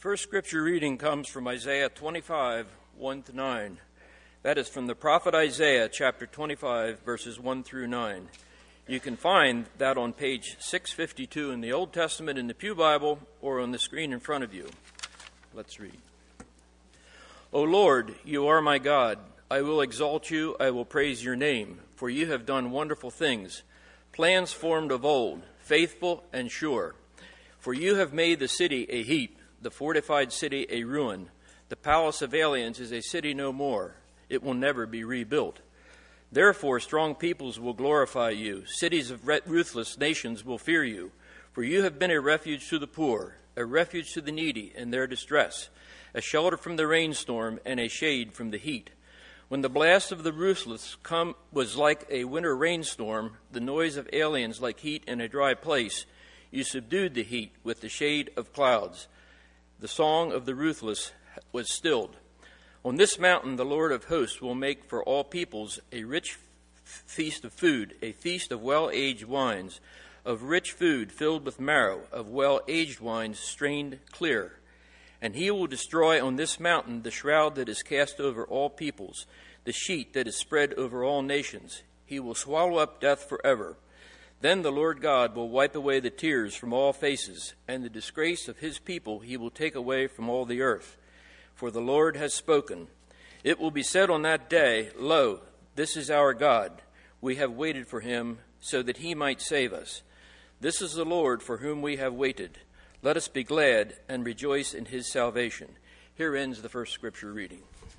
First scripture reading comes from Isaiah 25, 1-9. That is from the prophet Isaiah, chapter 25, verses 1 through 9. You can find that on page 652 in the Old Testament in the Pew Bible or on the screen in front of you. Let's read. O Lord, you are my God. I will exalt you, I will praise your name, for you have done wonderful things, plans formed of old, faithful and sure. For you have made the city a heap, the fortified city a ruin. The palace of aliens is a city no more. It will never be rebuilt. Therefore strong peoples will glorify you. Cities of ruthless nations will fear you. For you have been a refuge to the poor, a refuge to the needy in their distress, a shelter from the rainstorm and a shade from the heat. When the blast of the ruthless was like a winter rainstorm, the noise of aliens like heat in a dry place, you subdued the heat with the shade of clouds. The song of the ruthless was stilled. On this mountain the Lord of hosts will make for all peoples a rich feast of food, a feast of well-aged wines, of rich food filled with marrow, of well-aged wines strained clear. And he will destroy on this mountain the shroud that is cast over all peoples, the sheet that is spread over all nations. He will swallow up death forever. Then the Lord God will wipe away the tears from all faces, and the disgrace of his people he will take away from all the earth. For the Lord has spoken. It will be said on that day, Lo, this is our God. We have waited for him so that he might save us. This is the Lord for whom we have waited. Let us be glad and rejoice in his salvation. Here ends the first scripture reading.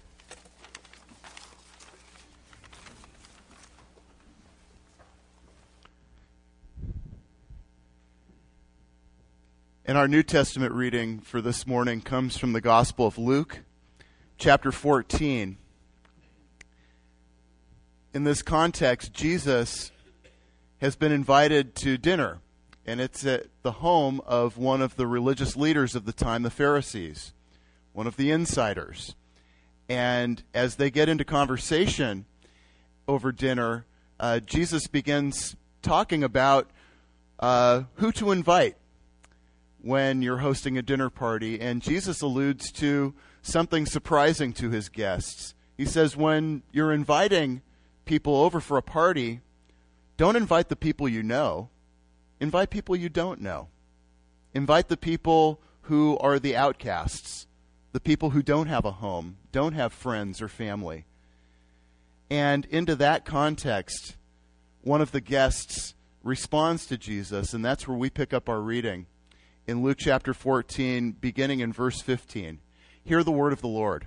And our New Testament reading for this morning comes from the Gospel of Luke, chapter 14. In this context, Jesus has been invited to dinner, and it's at the home of one of the religious leaders of the time, the Pharisees, one of the insiders. And as they get into conversation over dinner, Jesus begins talking about who to invite when you're hosting a dinner party, and Jesus alludes to something surprising to his guests. He says, when you're inviting people over for a party, don't invite the people you know. Invite people you don't know. Invite the people who are the outcasts, the people who don't have a home, don't have friends or family. And into that context, one of the guests responds to Jesus, and that's where we pick up our reading. In Luke chapter 14, beginning in verse 15. Hear the word of the Lord.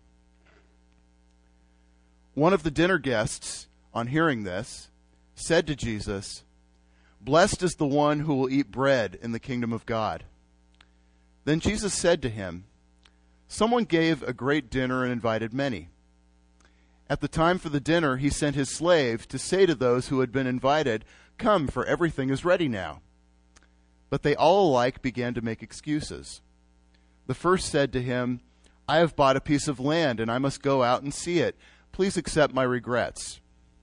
One of the dinner guests, on hearing this, said to Jesus, Blessed is the one who will eat bread in the kingdom of God. Then Jesus said to him, Someone gave a great dinner and invited many. At the time for the dinner, he sent his slave to say to those who had been invited, Come, for everything is ready now. But they all alike began to make excuses. The first said to him, I have bought a piece of land, and I must go out and see it. Please accept my regrets.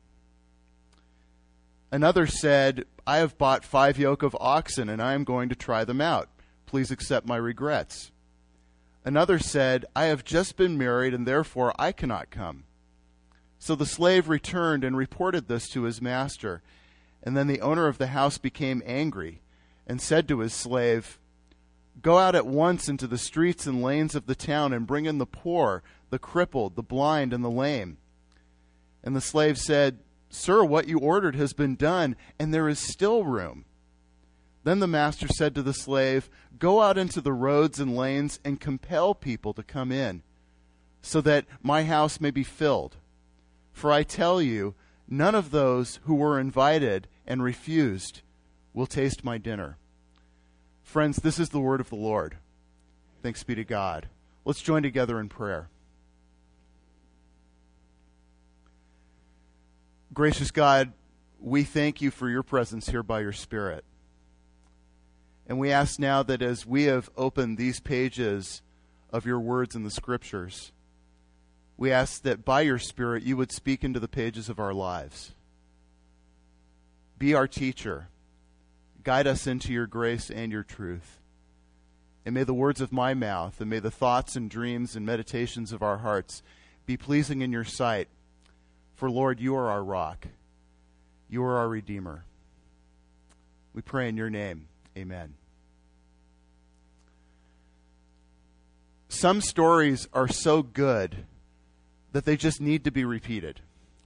Another said, I have bought 5 yoke of oxen, and I am going to try them out. Please accept my regrets. Another said, I have just been married, and therefore I cannot come. So the slave returned and reported this to his master. And then the owner of the house became angry and said to his slave, Go out at once into the streets and lanes of the town and bring in the poor, the crippled, the blind, and the lame. And the slave said, Sir, what you ordered has been done, and there is still room. Then the master said to the slave, Go out into the roads and lanes and compel people to come in, so that my house may be filled. For I tell you, none of those who were invited and refused will taste my dinner. Friends, this is the word of the Lord. Thanks be to God. Let's join together in prayer. Gracious God, we thank you for your presence here by your Spirit. And we ask now that as we have opened these pages of your words in the Scriptures, we ask that by your Spirit you would speak into the pages of our lives. Be our teacher. Guide us into your grace and your truth. And may the words of my mouth, and may the thoughts and dreams and meditations of our hearts be pleasing in your sight. For, Lord, you are our rock. You are our Redeemer. We pray in your name. Amen. Some stories are so good that they just need to be repeated.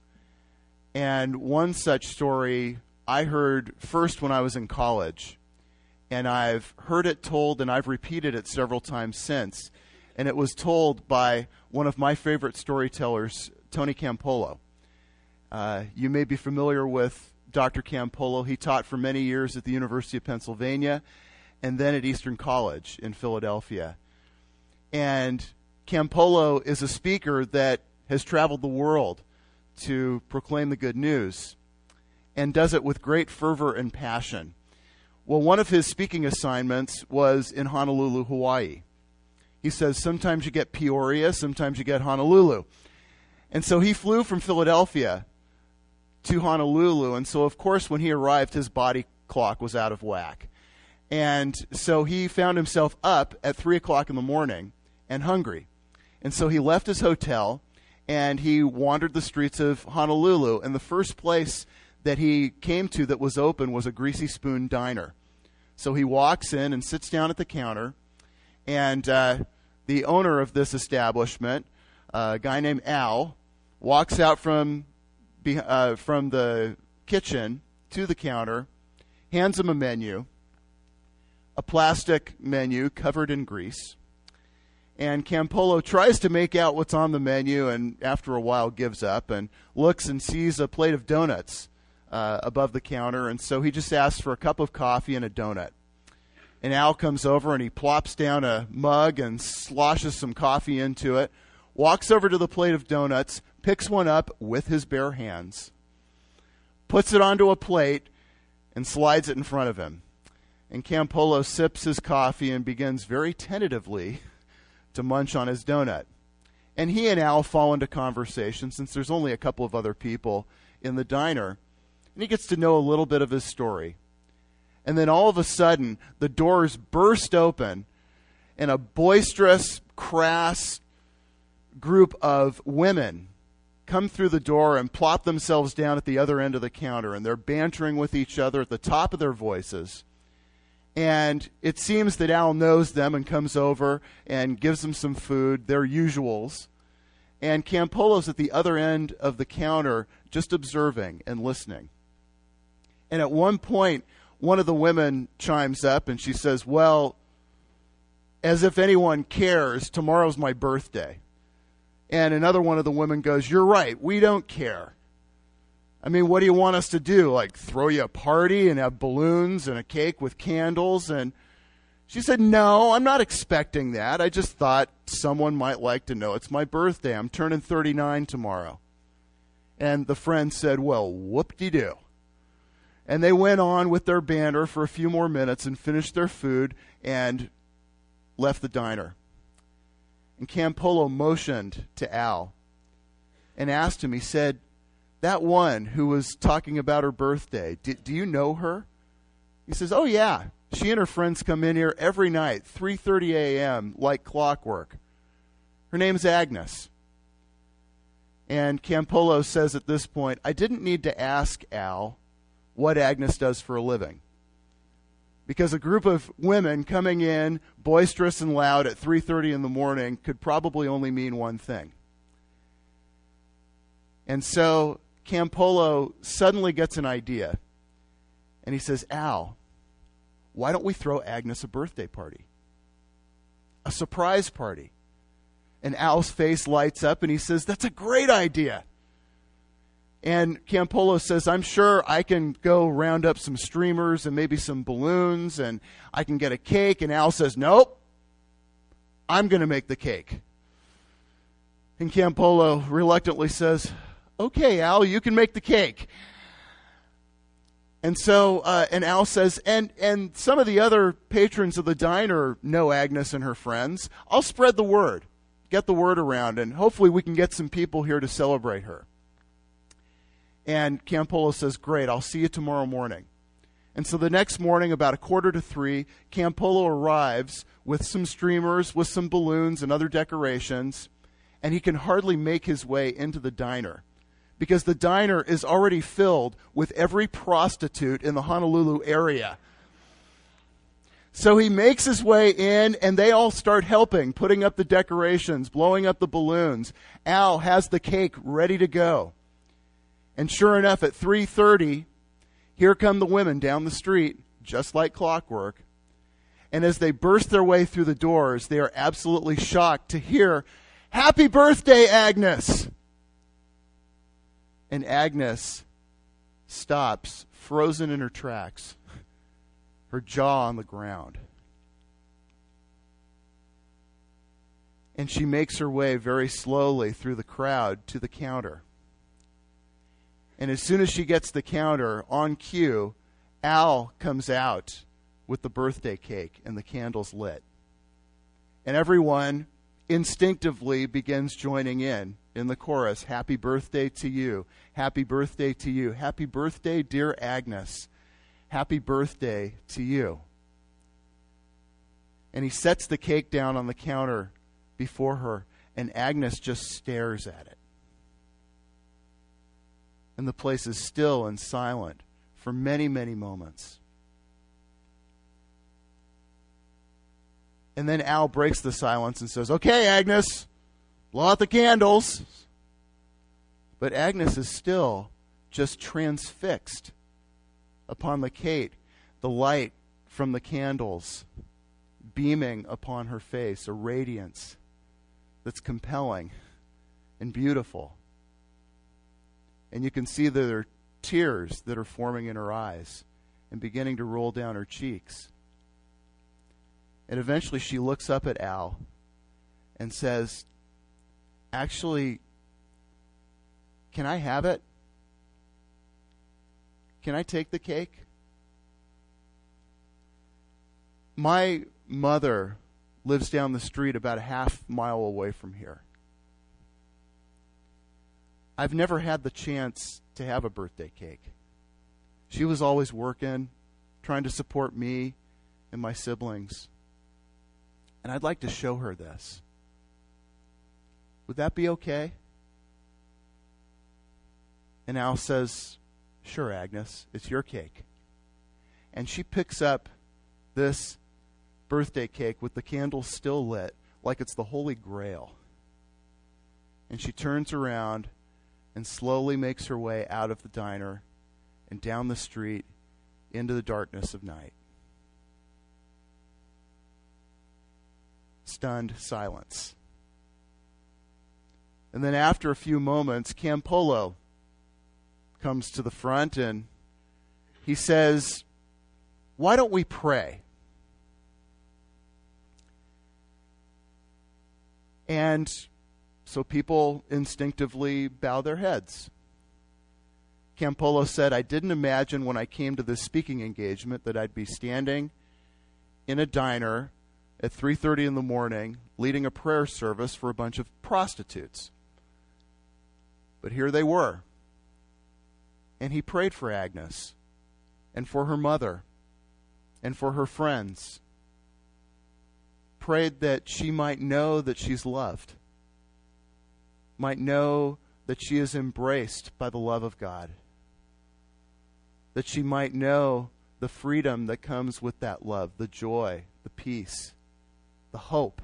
And one such story I heard first when I was in college. And I've heard it told, and I've repeated it several times since. And it was told by one of my favorite storytellers, Tony Campolo. You may be familiar with Dr. Campolo. He taught for many years at the University of Pennsylvania and then at Eastern College in Philadelphia. And Campolo is a speaker that has traveled the world to proclaim the good news and does it with great fervor and passion. Well, one of his speaking assignments was in Honolulu, Hawaii. He says sometimes you get Peoria, sometimes you get Honolulu. And so he flew from Philadelphia to Honolulu, and so of course when he arrived his body clock was out of whack. And so he found himself up at 3 o'clock in the morning and hungry. And so he left his hotel and he wandered the streets of Honolulu, and the first place that he came to that was open was a Greasy Spoon Diner. So he walks in and sits down at the counter, and the owner of this establishment, a guy named Al, walks out from the kitchen to the counter, hands him a menu, a plastic menu covered in grease. And Campolo tries to make out what's on the menu, and after a while gives up and looks and sees a plate of donuts above the counter, and so he just asks for a cup of coffee and a donut. And Al comes over and he plops down a mug and sloshes some coffee into it, walks over to the plate of donuts, picks one up with his bare hands, puts it onto a plate, and slides it in front of him. And Campolo sips his coffee and begins very tentatively to munch on his donut. And he and Al fall into conversation, since there's only a couple of other people in the diner. And he gets to know a little bit of his story. And then all of a sudden, the doors burst open, and a boisterous, crass group of women come through the door and plop themselves down at the other end of the counter. And they're bantering with each other at the top of their voices. And it seems that Al knows them and comes over and gives them some food, their usuals. And Campolo's at the other end of the counter just observing and listening. And at one point, one of the women chimes up and she says, "Well, as if anyone cares, tomorrow's my birthday." And another one of the women goes, "You're right, we don't care. I mean, what do you want us to do? Like throw you a party and have balloons and a cake with candles?" And she said, "No, I'm not expecting that. I just thought someone might like to know it's my birthday. I'm turning 39 tomorrow." And the friend said, "Well, whoop-de-doo." And they went on with their banter for a few more minutes and finished their food and left the diner. And Campolo motioned to Al and asked him, he said, "That one who was talking about her birthday, do you know her?" He says, "Oh, yeah. She and her friends come in here every night, 3:30 a.m., like clockwork. Her name's Agnes." And Campolo says at this point, "I didn't need to ask Al what Agnes does for a living, because a group of women coming in boisterous and loud at 3:30 in the morning could probably only mean one thing." And so Campolo suddenly gets an idea, and he says, "Al, why don't we throw Agnes a birthday party? A surprise party." And Al's face lights up, and he says, "That's a great idea." And Campolo says, "I'm sure I can go round up some streamers and maybe some balloons, and I can get a cake." And Al says, "Nope, I'm going to make the cake." And Campolo reluctantly says, "Okay, Al, you can make the cake." And so, and Al says, and some of the other patrons of the diner know Agnes and her friends. I'll spread the word, get the word around, and hopefully we can get some people here to celebrate her. And Campolo says, "Great, I'll see you tomorrow morning." And so the next morning, about 2:45, Campolo arrives with some streamers, with some balloons and other decorations, and he can hardly make his way into the diner because the diner is already filled with every prostitute in the Honolulu area. So he makes his way in, and they all start helping, putting up the decorations, blowing up the balloons. Al has the cake ready to go. And sure enough, at 3:30, here come the women down the street, just like clockwork. And as they burst their way through the doors, they are absolutely shocked to hear, "Happy birthday, Agnes!" And Agnes stops, frozen in her tracks, her jaw on the ground. And she makes her way very slowly through the crowd to the counter. And as soon as she gets to the counter, on cue, Al comes out with the birthday cake and the candles lit. And everyone instinctively begins joining in the chorus, "Happy birthday to you, happy birthday to you, happy birthday, dear Agnes, happy birthday to you." And he sets the cake down on the counter before her, and Agnes just stares at it. And the place is still and silent for many, many moments. And then Al breaks the silence and says, "Okay, Agnes, blow out the candles." But Agnes is still just transfixed upon the cake, the light from the candles beaming upon her face, a radiance that's compelling and beautiful. And you can see that there are tears that are forming in her eyes and beginning to roll down her cheeks. And eventually she looks up at Al and says, "Actually, can I have it? Can I take the cake? My mother lives down the street about a half-mile away from here. I've never had the chance to have a birthday cake. She was always working, trying to support me and my siblings. And I'd like to show her this. Would that be okay?" And Al says, "Sure, Agnes, it's your cake." And she picks up this birthday cake with the candles still lit, like it's the Holy Grail. And she turns around and slowly makes her way out of the diner and down the street into the darkness of night. Stunned silence. And then after a few moments, Campolo comes to the front and he says, "Why don't we pray?" And so people instinctively bow their heads. Campolo said, "I didn't imagine when I came to this speaking engagement that I'd be standing in a diner at 3:30 in the morning leading a prayer service for a bunch of prostitutes. But here they were. And he prayed for Agnes and for her mother and for her friends. Prayed that she might know that she's loved, might know that she is embraced by the love of God, that she might know the freedom that comes with that love, the joy, the peace, the hope."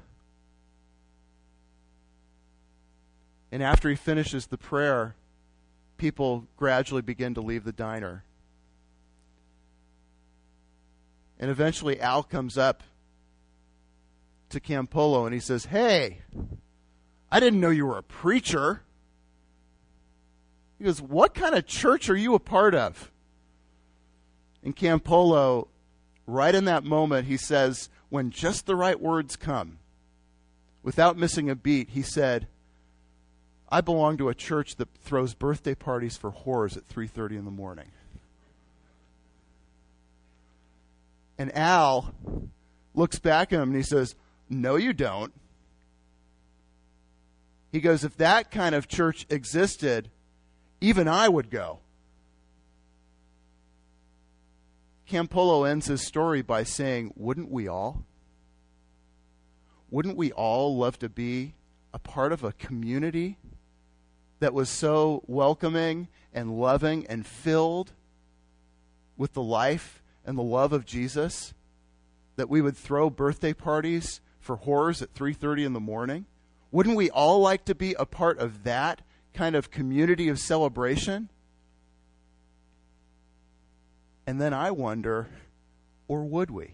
And after he finishes the prayer, people gradually begin to leave the diner. And eventually Al comes up to Campolo and he says, "Hey, I didn't know you were a preacher." He goes, "What kind of church are you a part of?" And Campolo, right in that moment, he says, when just the right words come, without missing a beat, he said, "I belong to a church that throws birthday parties for whores at 3:30 in the morning." And Al looks back at him and he says, "No, you don't." He goes, "If that kind of church existed, even I would go." Campolo ends his story by saying, wouldn't we all? Wouldn't we all love to be a part of a community that was so welcoming and loving and filled with the life and the love of Jesus that we would throw birthday parties for whores at 3:30 in the morning? Wouldn't we all like to be a part of that kind of community of celebration? And then I wonder, or would we?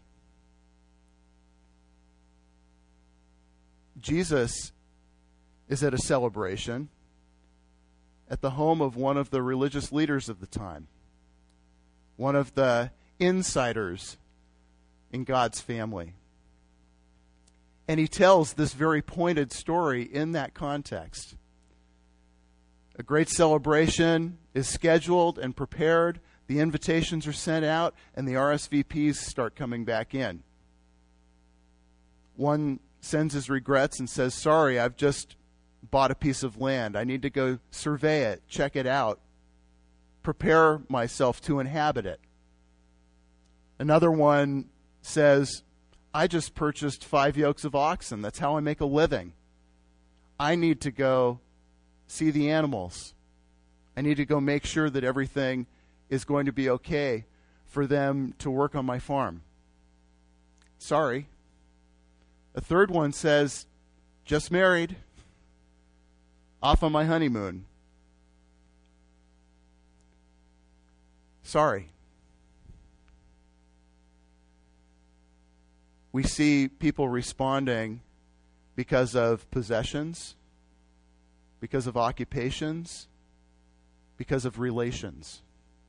Jesus is at a celebration at the home of one of the religious leaders of the time, one of the insiders in God's family. And he tells this very pointed story in that context. A great celebration is scheduled and prepared. The invitations are sent out, and the RSVPs start coming back in. One sends his regrets and says, sorry, I've just bought a piece of land. I need to go survey it, check it out, prepare myself to inhabit it. Another one says, I just purchased 5 yokes of oxen. That's how I make a living. I need to go see the animals. I need to go make sure that everything is going to be okay for them to work on my farm. Sorry. A third one says, just married, off on my honeymoon. Sorry. We see people responding because of possessions, because of occupations, because of relations.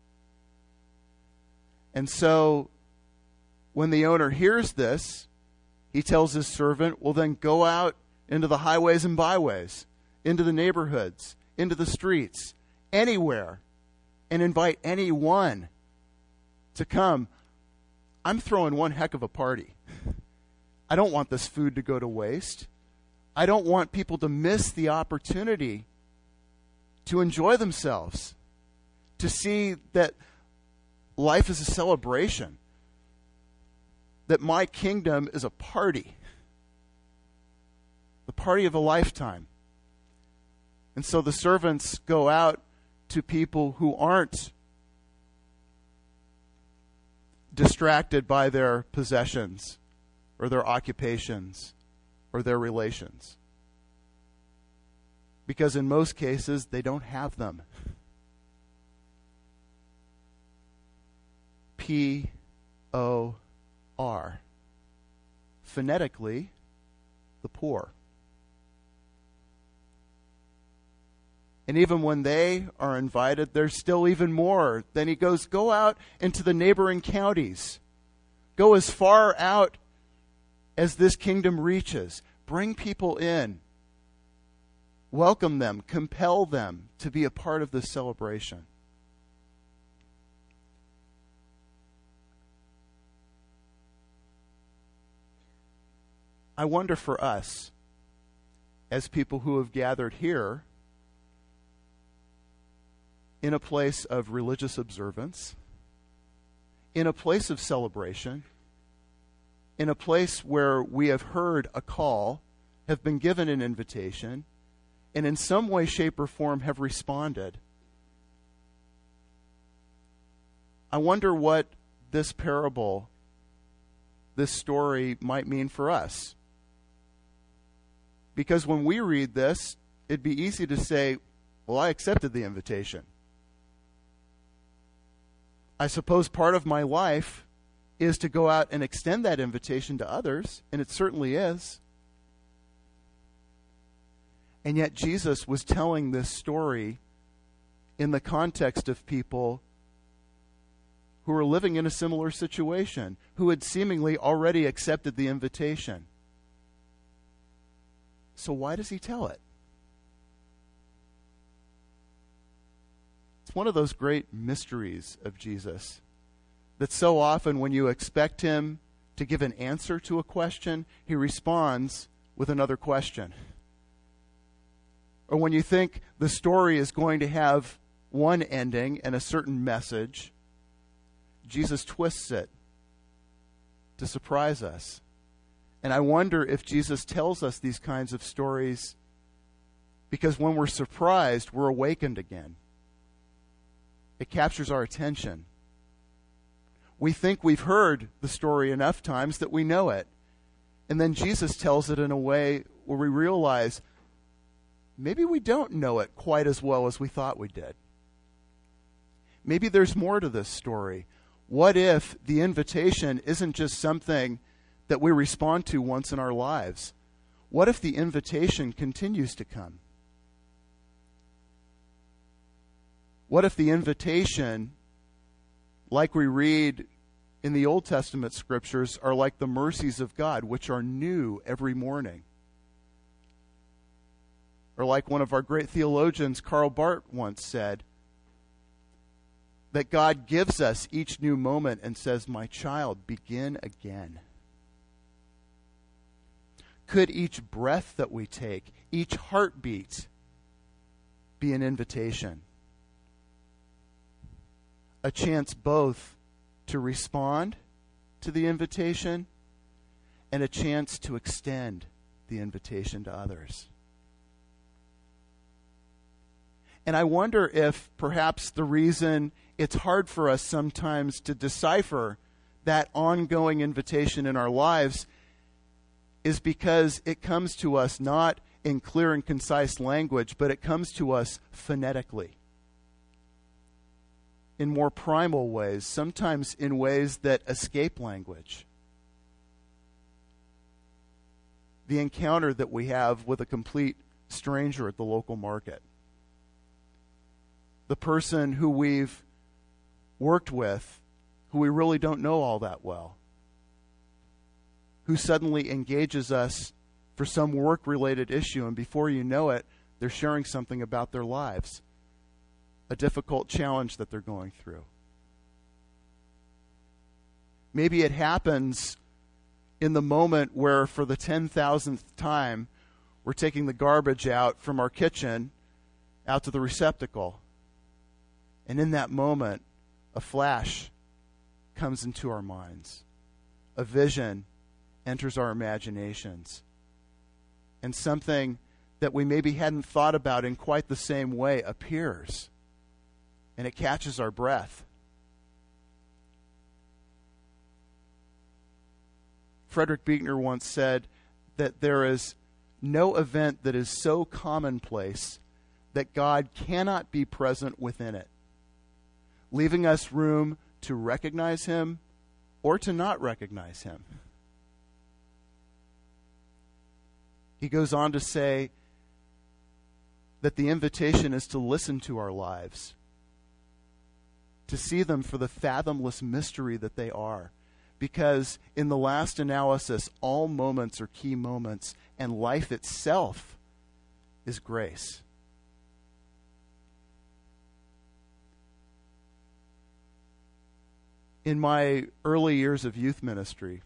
And so when the owner hears this, he tells his servant, well, then go out into the highways and byways, into the neighborhoods, into the streets, anywhere, and invite anyone to come. I'm throwing one heck of a party. I don't want this food to go to waste. I don't want people to miss the opportunity to enjoy themselves, to see that life is a celebration, that my kingdom is a party, the party of a lifetime. And so the servants go out to people who aren't distracted by their possessions or their occupations or their relations. Because in most cases, they don't have them. P-O-R. Phonetically, the poor. And even when they are invited, there's still even more. Then he goes, go out into the neighboring counties. Go as far out as this kingdom reaches. Bring people in. Welcome them. Compel them to be a part of this celebration. I wonder for us, as people who have gathered here, in a place of religious observance, in a place of celebration, in a place where we have heard a call, have been given an invitation, and in some way, shape, or form have responded. I wonder what this parable, this story might mean for us. Because when we read this, it'd be easy to say, well, I accepted the invitation. I suppose part of my life is to go out and extend that invitation to others, and it certainly is. And yet Jesus was telling this story in the context of people who were living in a similar situation, who had seemingly already accepted the invitation. So why does he tell it? It's one of those great mysteries of Jesus that so often when you expect him to give an answer to a question, he responds with another question. Or when you think the story is going to have one ending and a certain message, Jesus twists it to surprise us. And I wonder if Jesus tells us these kinds of stories because when we're surprised, we're awakened again. It captures our attention. We think we've heard the story enough times that we know it. And then Jesus tells it in a way where we realize maybe we don't know it quite as well as we thought we did. Maybe there's more to this story. What if the invitation isn't just something that we respond to once in our lives? What if the invitation continues to come? What if the invitation, like we read in the Old Testament scriptures, are like the mercies of God, which are new every morning? Or like one of our great theologians, Karl Barth, once said, that God gives us each new moment and says, "My child, begin again." Could each breath that we take, each heartbeat, be an invitation? A chance both to respond to the invitation and a chance to extend the invitation to others. And I wonder if perhaps the reason it's hard for us sometimes to decipher that ongoing invitation in our lives is because it comes to us not in clear and concise language, but it comes to us phonetically, in more primal ways, sometimes in ways that escape language. The encounter that we have with a complete stranger at the local market. The person who we've worked with, who we really don't know all that well, who suddenly engages us for some work-related issue, and before you know it, they're sharing something about their lives, a difficult challenge that they're going through. Maybe it happens in the moment where, for the 10,000th time, we're taking the garbage out from our kitchen out to the receptacle. And in that moment, a flash comes into our minds. A vision enters our imaginations. And something that we maybe hadn't thought about in quite the same way appears. And it catches our breath. Frederick Buechner once said that there is no event that is so commonplace that God cannot be present within it, leaving us room to recognize him or to not recognize him. He goes on to say that the invitation is to listen to our lives, to see them for the fathomless mystery that they are. Because in the last analysis, all moments are key moments, and life itself is grace. In my early years of youth ministry,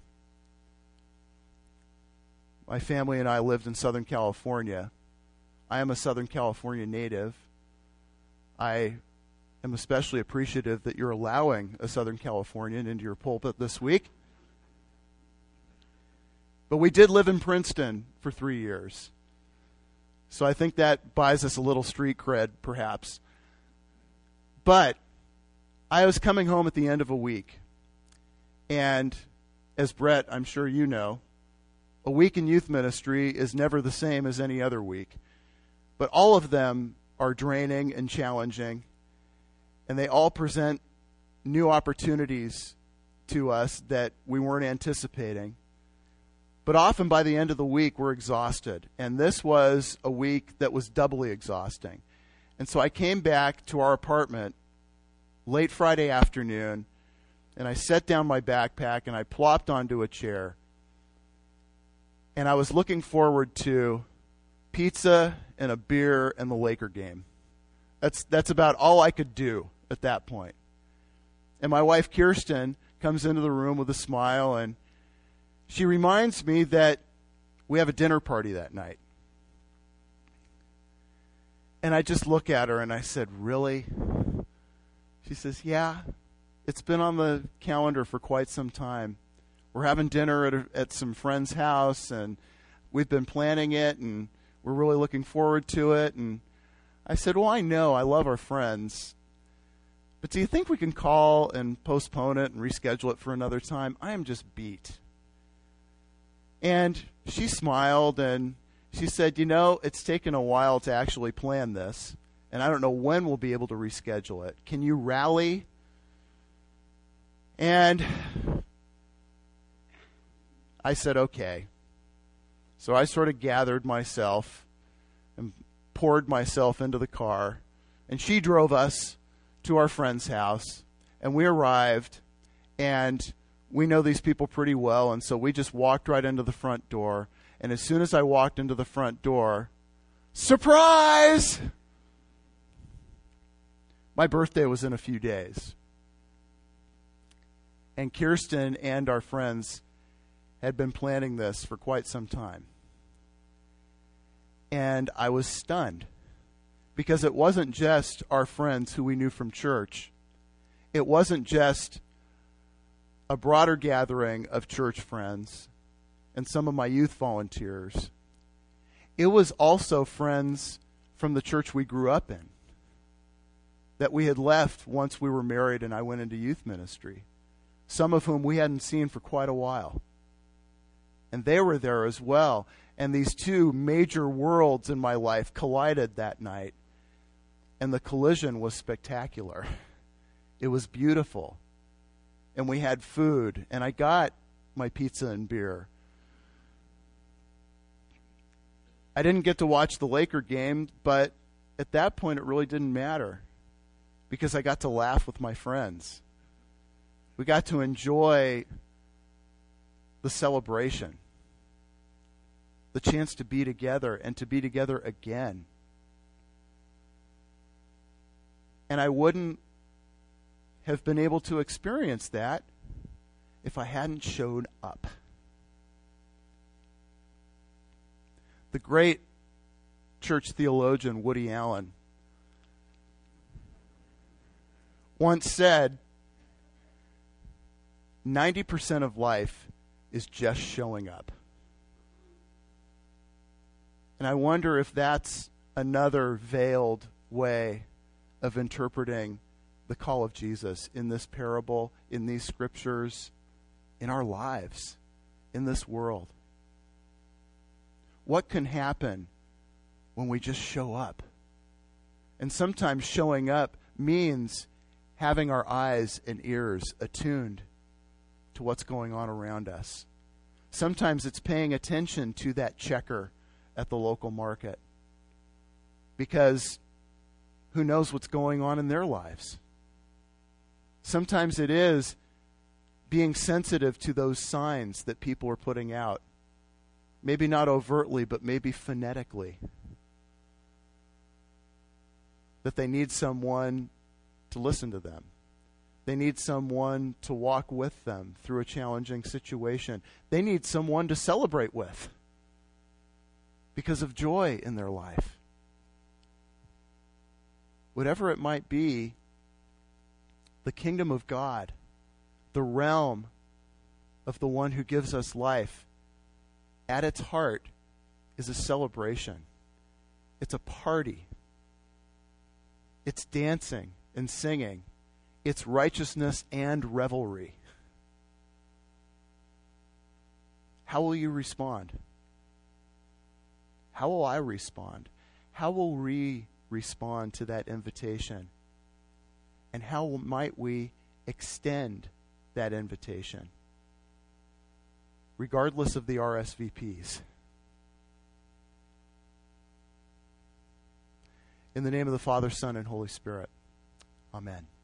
my family and I lived in Southern California. I am a Southern California native. I am especially appreciative that you're allowing a Southern Californian into your pulpit this week. But we did live in Princeton for 3 years. So I think that buys us a little street cred, perhaps. But I was coming home at the end of a week. And as Brett, I'm sure you know, a week in youth ministry is never the same as any other week. But all of them are draining and challenging. And they all present new opportunities to us that we weren't anticipating. But often by the end of the week, we're exhausted. And this was a week that was doubly exhausting. And so I came back to our apartment late Friday afternoon, and I set down my backpack, and I plopped onto a chair. And I was looking forward to pizza and a beer and the Laker game. That's about all I could do at that point. And my wife, Kirsten, comes into the room with a smile, and she reminds me that we have a dinner party that night. And I just look at her and I said, "Really?" She says, "Yeah, It's been on the calendar for quite some time. We're having dinner at some friend's house, and we've been planning it, and we're really looking forward to it. And I said, well, I know, I love our friends, but do you think we can call and postpone it and reschedule it for another time? I am just beat. And she smiled, and she said, it's taken a while to actually plan this, and I don't know when we'll be able to reschedule it. Can you rally? And I said, okay. So I sort of gathered myself and poured myself into the car, and she drove us to our friend's house, and we arrived, and we know these people pretty well, and so we just walked right into the front door. And as soon as I walked into the front door, surprise! My birthday was in a few days. And Kirsten and our friends had been planning this for quite some time. And I was stunned, because it wasn't just our friends who we knew from church. It wasn't just a broader gathering of church friends and some of my youth volunteers. It was also friends from the church we grew up in that we had left once we were married and I went into youth ministry, some of whom we hadn't seen for quite a while. And they were there as well. And these two major worlds in my life collided that night. And the collision was spectacular. It was beautiful. And we had food. And I got my pizza and beer. I didn't get to watch the Laker game, but at that point it really didn't matter, because I got to laugh with my friends. We got to enjoy the celebration, the chance to be together and to be together again. And I wouldn't have been able to experience that if I hadn't shown up. The great church theologian Woody Allen once said, 90% of life is just showing up. And I wonder if that's another veiled way of interpreting the call of Jesus in this parable, in these scriptures, in our lives, in this world. What can happen when we just show up? And sometimes showing up means having our eyes and ears attuned to what's going on around us. Sometimes it's paying attention to that checker at the local market, because who knows what's going on in their lives. Sometimes it is being sensitive to those signs that people are putting out. Maybe not overtly, but maybe phonetically. That they need someone to listen to them. They need someone to walk with them through a challenging situation. They need someone to celebrate with because of joy in their life. Whatever it might be, the kingdom of God, the realm of the one who gives us life, at its heart is a celebration. It's a party. It's dancing and singing. It's righteousness and revelry. How will you respond? How will I respond? How will we respond to that invitation? And how might we extend that invitation, regardless of the RSVPs? In the name of the Father, Son, and Holy Spirit. Amen.